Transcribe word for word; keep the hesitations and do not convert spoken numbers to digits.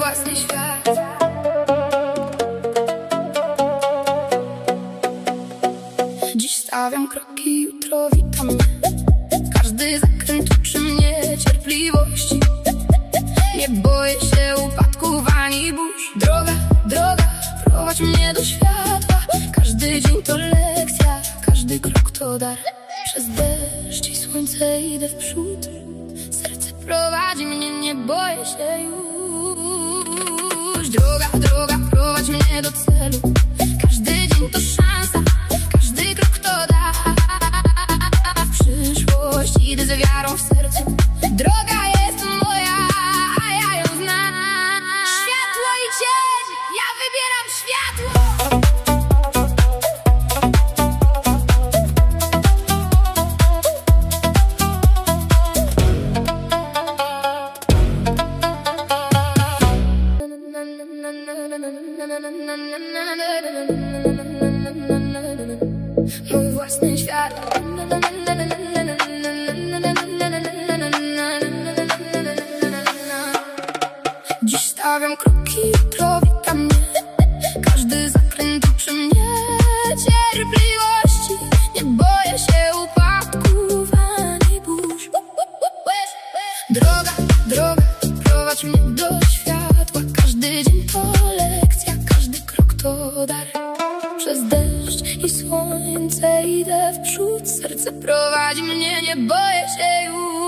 własny świat. Dziś stawiam kroki, jutro witam mnie. Każdy zakręt uczy mnie cierpliwości. Nie boję się upadków ani burz. Droga, droga, prowadź mnie do światła. Każdy dzień to lekcja, każdy krok to dar. Przez deszcz i słońce idę w przód. Serce prowadzi mnie, nie boję się już. Droga, droga, prowadź mnie do celu. Każdy dzień to szansa, każdy krok to dar. W przyszłość idę z wiarą w sercu. Droga jest moja, a ja ją znam. Światło i cień, ja wybieram światło. Mój własny świat. Dziś stawiam kroki, jutro witam mnie. Każdy zakręt uczy mnie cierpliwości. Nie boję się upadków ani burz. Droga, droga, prowadź mnie do światła. Każdy dzień to lekcja, każdy krok to dar. Przez deszcz i słońce idę w przód. Serce prowadzi mnie, nie boję się już.